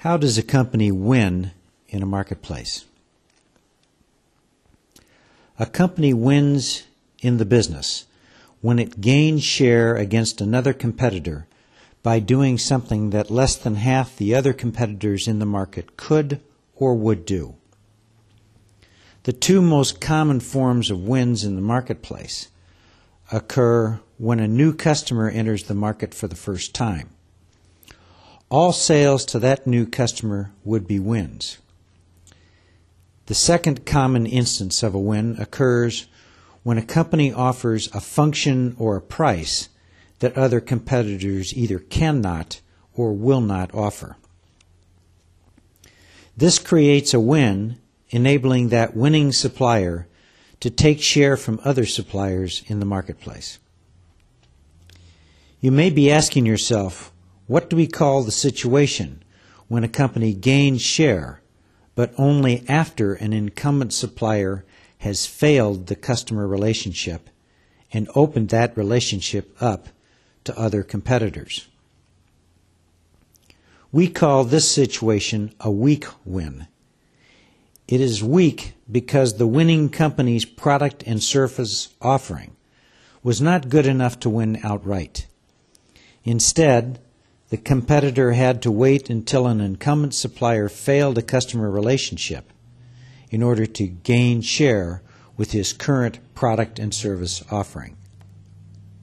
How does a company win in a marketplace? A company wins in the business when it gains share against another competitor by doing something that less than half the other competitors in the market could or would do. The two most common forms of wins in the marketplace occur when a new customer enters the market for the first time. All sales to that new customer would be wins. The second common instance of a win occurs when a company offers a function or a price that other competitors either cannot or will not offer. This creates a win, enabling that winning supplier to take share from other suppliers in the marketplace. You may be asking yourself, what do we call the situation when a company gains share, but only after an incumbent supplier has failed the customer relationship and opened that relationship up to other competitors? We call this situation a weak win. It is weak because the winning company's product and service offering was not good enough to win outright. Instead, the competitor had to wait until an incumbent supplier failed a customer relationship in order to gain share with his current product and service offering.